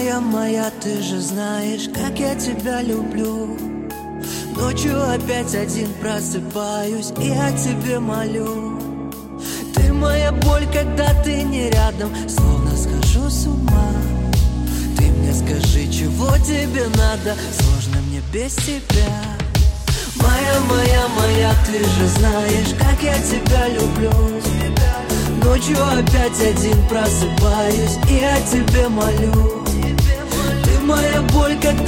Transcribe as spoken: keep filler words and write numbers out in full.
моя, моя, ты же знаешь, как я тебя люблю. Ночью опять один просыпаюсь и о тебе молю. Ты моя боль, когда ты не рядом, словно схожу с ума. Ты мне скажи, чего тебе надо, сложно мне без тебя. Моя, моя, моя, ты же знаешь, как я тебя люблю. Ночью опять один просыпаюсь и о тебе молю. Ты моя боль, когда